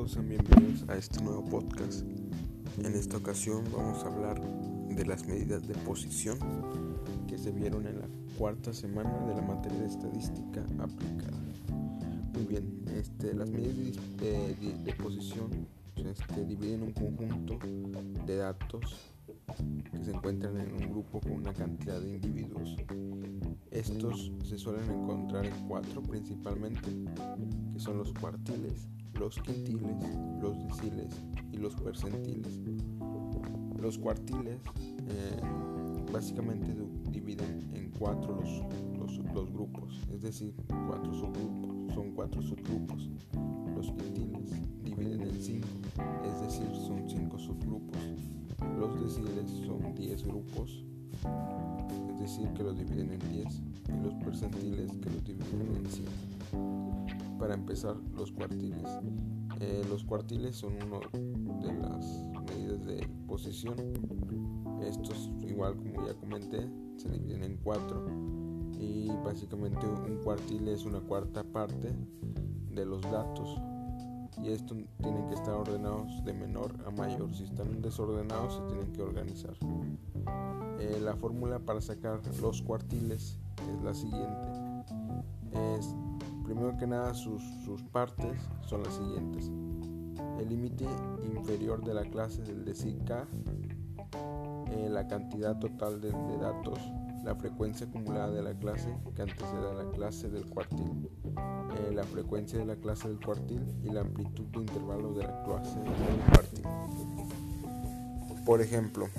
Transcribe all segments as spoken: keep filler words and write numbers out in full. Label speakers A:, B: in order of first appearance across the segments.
A: todos, sean bienvenidos a este nuevo podcast. En esta ocasión vamos a hablar de las medidas de posición que se vieron en la cuarta semana de la materia de estadística aplicada. Muy bien, este, las medidas de, de, de posición este, dividen un conjunto de datos que se encuentran en un grupo con una cantidad de individuos. Estos se suelen encontrar en cuatro principalmente, que son los cuartiles, los quintiles, los deciles y los percentiles. Los cuartiles eh, básicamente dividen en cuatro los, los, los grupos, es decir, cuatro subgrupos, son cuatro subgrupos. Los quintiles dividen en cinco, es decir, son cinco subgrupos. Los deciles son diez grupos, es decir, que los dividen en diez, y los percentiles que los dividen en cien. Para empezar, los cuartiles. Eh, los cuartiles son una de las medidas de posición. Estos, igual como ya comenté, se dividen en cuatro, y básicamente un cuartil es una cuarta parte de los datos. Y estos tienen que estar ordenados de menor a mayor. Si están desordenados, se tienen que organizar. Eh, la fórmula para sacar los cuartiles es la siguiente. Es, primero que nada, sus, sus partes son las siguientes. El límite inferior de la clase del decil K, eh, la cantidad total de, de datos, la frecuencia acumulada de la clase que antecede a la clase del cuartil, eh, la frecuencia de la clase del cuartil y la amplitud de intervalo de la clase del cuartil. Por ejemplo,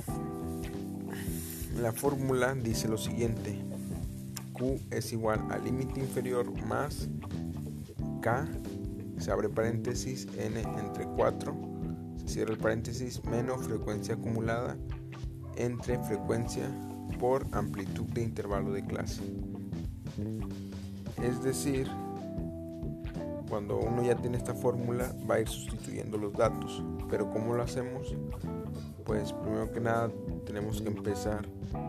A: la fórmula dice lo siguiente: Q es igual al límite inferior más K, se abre paréntesis, N entre cuatro, se cierra el paréntesis, menos frecuencia acumulada entre frecuencia por amplitud de intervalo de clase. Es decir, cuando uno ya tiene esta fórmula, va a ir sustituyendo los datos. Pero ¿cómo lo hacemos? Pues primero que nada tenemos que empezar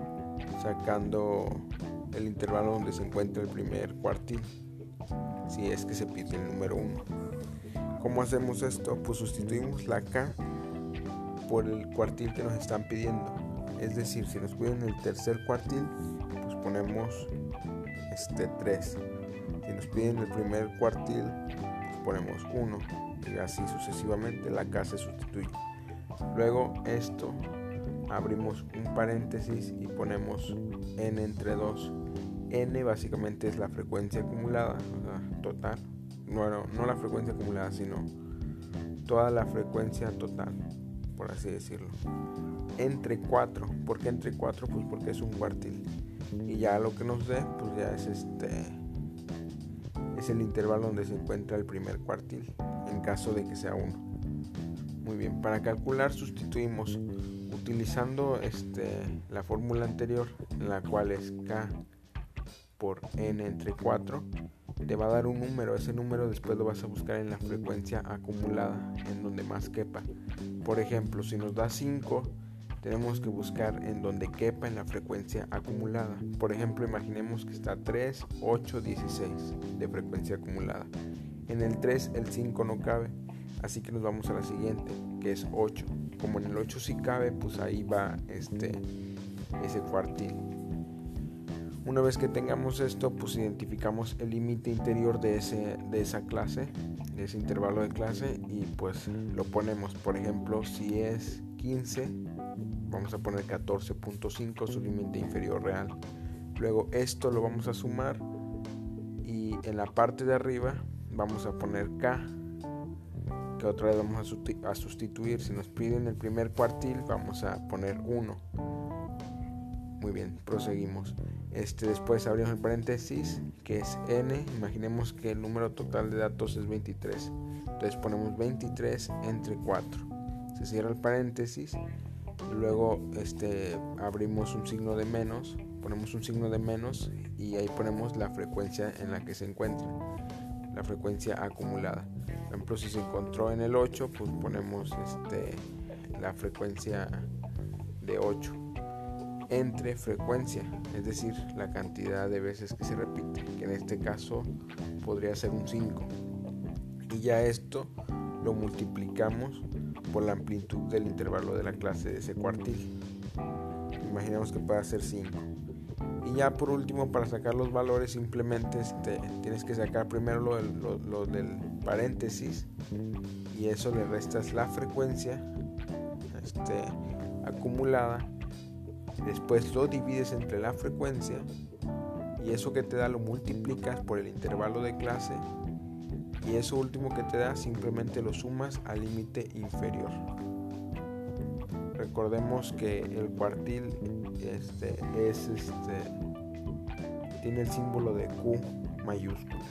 A: sacando el intervalo donde se encuentra el primer cuartil, si es que se pide el número uno. ¿Cómo hacemos esto? Pues sustituimos la K por el cuartil que nos están pidiendo. Es decir, si nos piden el tercer cuartil, pues ponemos este tres. Si nos piden el primer cuartil, pues ponemos uno, y así sucesivamente la K se sustituye. Luego esto, abrimos un paréntesis y ponemos N entre dos. N básicamente es la frecuencia acumulada, o sea, total. Bueno, no la frecuencia acumulada, sino toda la frecuencia total, por así decirlo. Entre cuatro. ¿Por qué entre cuatro? Pues porque es un cuartil. Y ya lo que nos dé, pues ya es este es el intervalo donde se encuentra el primer cuartil, en caso de que sea uno. Muy bien, para calcular sustituimos utilizando este la fórmula anterior, en la cual es K por N entre cuatro, te va a dar un número. Ese número después lo vas a buscar en la frecuencia acumulada, en donde más quepa. Por ejemplo, si nos da cinco, tenemos que buscar en donde quepa en la frecuencia acumulada. Por ejemplo, imaginemos que está tres, ocho, dieciséis de frecuencia acumulada. En el tres el cinco no cabe, así que nos vamos a la siguiente, que es ocho. Como en el ocho sí cabe, pues ahí va este ese cuartil. Una vez que tengamos esto, pues identificamos el límite interior de, ese, de esa clase, de ese intervalo de clase, y pues lo ponemos. Por ejemplo, si es quince, vamos a poner catorce punto cinco, su límite inferior real. Luego esto lo vamos a sumar, y en la parte de arriba vamos a poner K, que otra vez vamos a sustituir. Si nos piden el primer cuartil, vamos a poner uno. Muy bien, proseguimos. Este, después abrimos el paréntesis, que es N. Imaginemos que el número total de datos es veintitrés. Entonces ponemos veintitrés entre cuatro. Se cierra el paréntesis. Luego este, abrimos un signo de menos. Ponemos un signo de menos y ahí ponemos la frecuencia en la que se encuentra. La frecuencia acumulada. Por ejemplo, si se encontró en el ocho, pues ponemos este, la frecuencia de ocho. Entre frecuencia, es decir, la cantidad de veces que se repite, que en este caso podría ser un cinco. Y ya esto lo multiplicamos por la amplitud del intervalo de la clase de ese cuartil. Imaginemos que pueda ser cinco. Y ya por último, para sacar los valores, simplemente este, tienes que sacar primero lo del, lo, lo del paréntesis, y eso le restas la frecuencia este, acumulada. Después lo divides entre la frecuencia, y eso que te da lo multiplicas por el intervalo de clase, y eso último que te da simplemente lo sumas al límite inferior. Recordemos que el cuartil este, es, este, tiene el símbolo de Q mayúscula.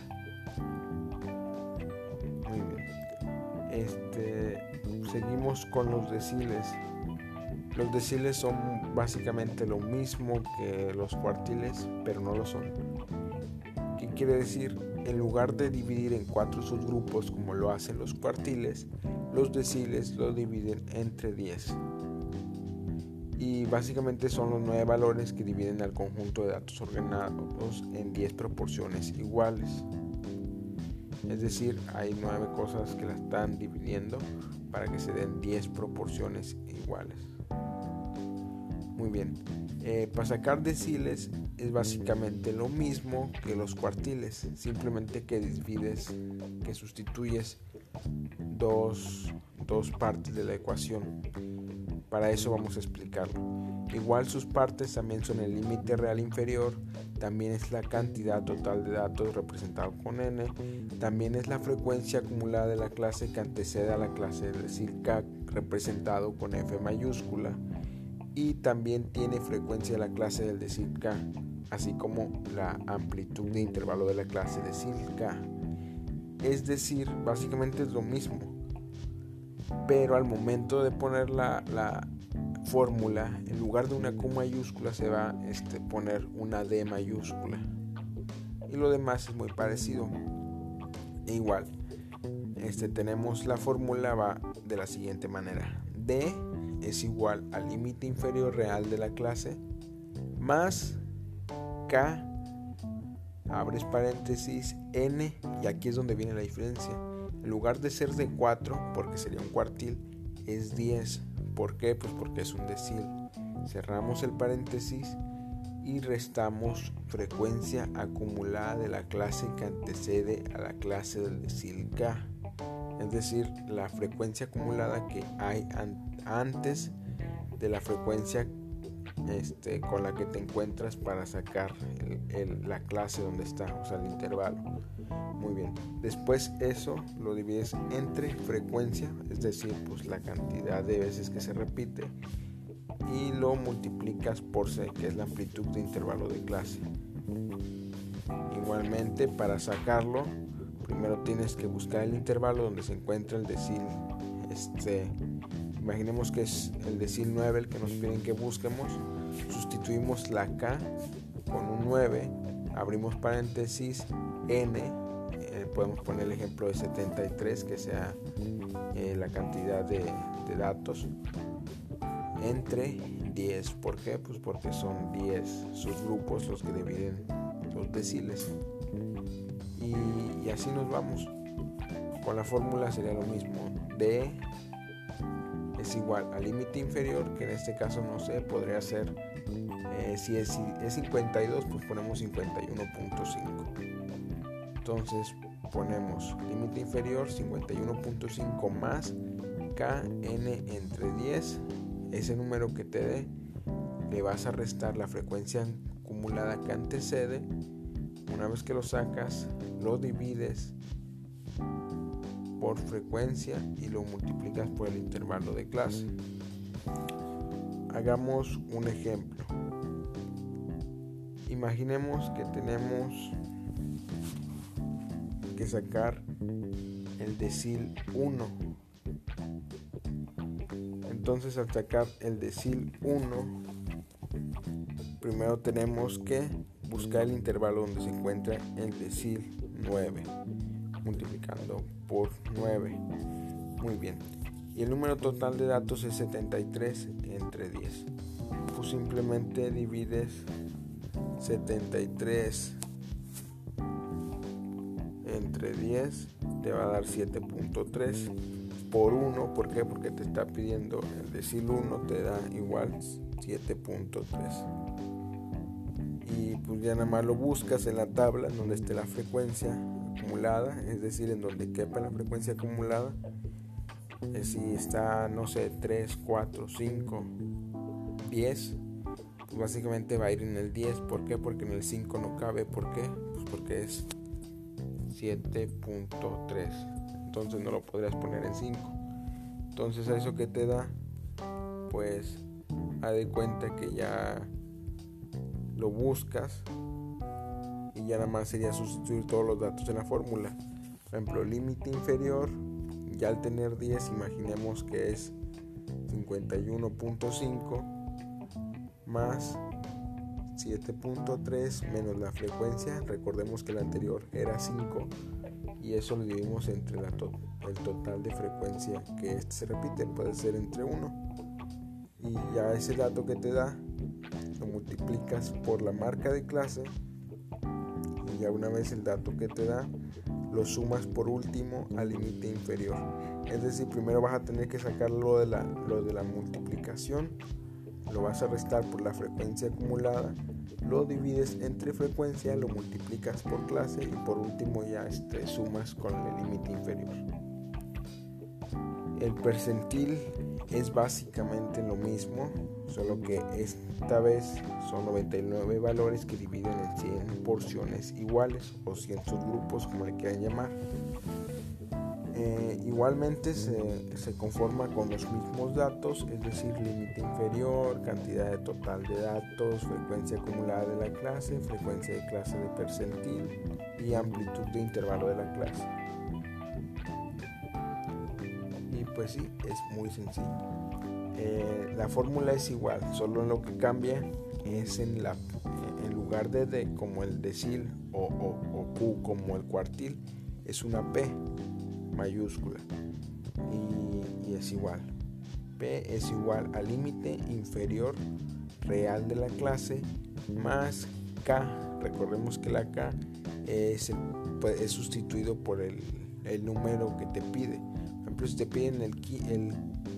A: Muy bien. Este, seguimos con los deciles. Los deciles son básicamente lo mismo que los cuartiles, pero no lo son. ¿Qué quiere decir? En lugar de dividir en cuatro subgrupos como lo hacen los cuartiles, los deciles lo dividen entre diez. Y básicamente son los nueve valores que dividen al conjunto de datos ordenados en diez proporciones iguales. Es decir, hay nueve cosas que la están dividiendo para que se den diez proporciones iguales. Muy bien. Eh, para sacar deciles es básicamente lo mismo que los cuartiles, simplemente que divides, que sustituyes dos, dos partes de la ecuación. Para eso vamos a explicarlo. Igual sus partes también son el límite real inferior, también es la cantidad total de datos representado con n, también es la frecuencia acumulada de la clase que antecede a la clase del decil k representado con f mayúscula, y también tiene frecuencia de la clase del decil k, así como la amplitud de intervalo de la clase decil k. Es decir, básicamente es lo mismo, pero al momento de poner la, la fórmula, en lugar de una Q mayúscula se va a este, poner una D mayúscula, y lo demás es muy parecido. E igual, este, tenemos la fórmula va de la siguiente manera: D es igual al límite inferior real de la clase más K, abres paréntesis, N, y aquí es donde viene la diferencia. En lugar de ser de cuatro, porque sería un cuartil, es diez. ¿Por qué? Pues porque es un decil. Cerramos el paréntesis y restamos frecuencia acumulada de la clase que antecede a la clase del decil K. Es decir, la frecuencia acumulada que hay an- antes de la frecuencia este, con la que te encuentras para sacar el, el, la clase donde está, o sea, el intervalo. Muy bien, después eso lo divides entre frecuencia, es decir, pues la cantidad de veces que se repite, y lo multiplicas por C, que es la amplitud de intervalo de clase. Igualmente, para sacarlo, primero tienes que buscar el intervalo donde se encuentra el decil. Este, imaginemos que es el decil nueve el que nos piden que busquemos. Sustituimos la K con un nueve, abrimos paréntesis, N, eh, podemos poner el ejemplo de setenta y tres, que sea eh, la cantidad de, de datos, entre diez. ¿Por qué? Pues porque son diez subgrupos los que dividen los deciles. Y, y así nos vamos. Con la fórmula sería lo mismo. D es igual al límite inferior, que en este caso no sé, podría ser eh, si es, si es cincuenta y dos, pues ponemos cincuenta y uno punto cinco. Entonces ponemos límite inferior cincuenta y uno punto cinco más Kn entre diez. Ese número que te dé le vas a restar la frecuencia acumulada que antecede. Una vez que lo sacas, lo divides por frecuencia y lo multiplicas por el intervalo de clase. Hagamos un ejemplo. Imaginemos que tenemos que sacar el decil uno. Entonces, al sacar el decil uno, primero tenemos que buscar el intervalo donde se encuentra el decil nueve, multiplicando por nueve. Muy bien. Y el número total de datos es setenta y tres entre diez. Pues simplemente divides setenta y tres entre diez, te va a dar siete punto tres. por uno. ¿Por qué? Porque te está pidiendo el decil uno te da igual siete punto tres. Y pues ya nada más lo buscas en la tabla en donde esté la frecuencia acumulada, es decir, en donde quepa la frecuencia acumulada. Si está, no sé, tres, cuatro, cinco, diez, pues básicamente va a ir en el diez. ¿Por qué? Porque en el cinco no cabe. ¿Por qué? Pues porque es siete punto tres, entonces no lo podrías poner en cinco. Entonces, ¿a eso que te da? Pues haz de cuenta que ya lo buscas y ya nada más sería sustituir todos los datos en la fórmula. Por ejemplo, límite inferior, ya al tener diez, imaginemos que es cincuenta y uno punto cinco más siete punto tres menos la frecuencia. Recordemos que el anterior era cinco y eso lo dividimos entre la to- el total de frecuencia, que este se repite, puede ser entre uno, y ya ese dato que te da lo multiplicas por la marca de clase, y ya una vez el dato que te da lo sumas por último al límite inferior. Es decir, primero vas a tener que sacar lo de la, lo de la multiplicación, lo vas a restar por la frecuencia acumulada, lo divides entre frecuencia, lo multiplicas por clase y por último ya este, sumas con el límite inferior. El percentil es básicamente lo mismo, solo que esta vez son noventa y nueve valores que dividen en cien porciones iguales o cien subgrupos, como le quieran llamar. Eh, igualmente se, se conforma con los mismos datos, es decir, límite inferior, cantidad de total de datos, frecuencia acumulada de la clase, frecuencia de clase de percentil y amplitud de intervalo de la clase. Y pues sí, es muy sencillo. Eh, la fórmula es igual, solo lo que cambia es en la en lugar de D como el decil o, o, o Q como el cuartil, es una P mayúscula y, y es igual. P es igual al límite inferior real de la clase más K. Recordemos que la K es, el, es sustituido por el, el número que te pide. Por ejemplo, si te piden el, el,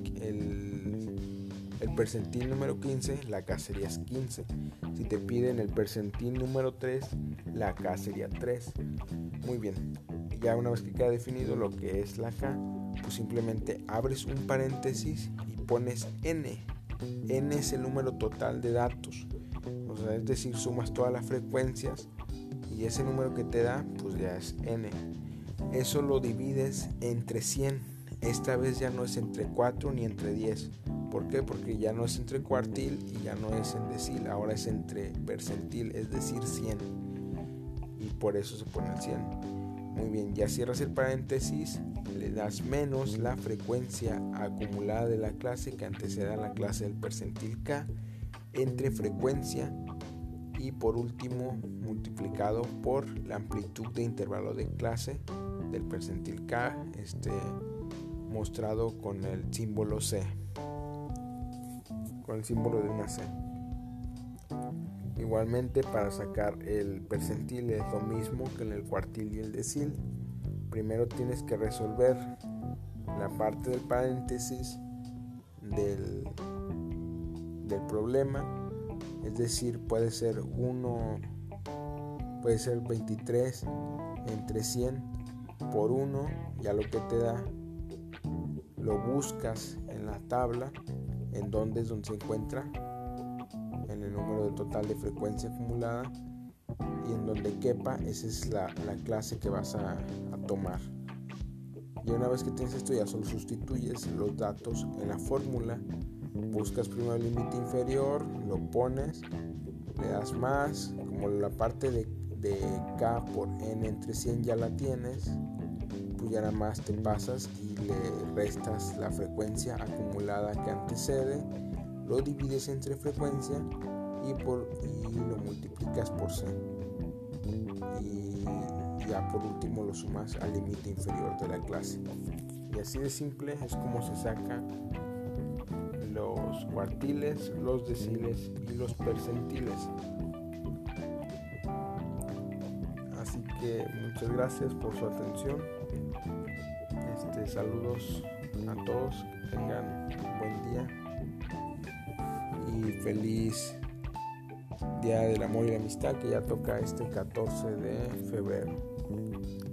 A: el, el percentil número quince, la K sería quince. Si te piden el percentil número tres, la K sería tres. Muy bien. Ya una vez que queda definido lo que es la K, pues simplemente abres un paréntesis y pones N. N es el número total de datos. O sea, es decir, sumas todas las frecuencias y ese número que te da, pues ya es N. Eso lo divides entre cien. Esta vez ya no es entre cuatro ni entre diez. ¿Por qué? Porque ya no es entre cuartil y ya no es en decil. Ahora es entre percentil, es decir, cien. Y por eso se pone el cien. Muy bien, ya cierras el paréntesis, le das menos la frecuencia acumulada de la clase que antecede a la clase del percentil K entre frecuencia y por último multiplicado por la amplitud de intervalo de clase del percentil K, este, mostrado con el símbolo C, con el símbolo de una C. Igualmente, para sacar el percentil es lo mismo que en el cuartil y el decil. Primero tienes que resolver la parte del paréntesis del, del problema, es decir, puede ser uno, puede ser veintitrés entre cien por uno, ya lo que te da lo buscas en la tabla, en donde es donde se encuentra en el número de total de frecuencia acumulada, y en donde quepa, esa es la, la clase que vas a, a tomar. Y una vez que tienes esto, ya solo sustituyes los datos en la fórmula, buscas primero el límite inferior, lo pones, le das más, como la parte de, de K por N entre cien ya la tienes, pues ya nada más te pasas y le restas la frecuencia acumulada que antecede, lo divides entre frecuencia y, por, y lo multiplicas por C. Y ya por último lo sumas al límite inferior de la clase. Y así de simple es como se saca los cuartiles, los deciles y los percentiles. Así que muchas gracias por su atención. Este, saludos. a todos, que tengan un buen día y feliz Día del Amor y la Amistad, que ya toca este catorce de febrero.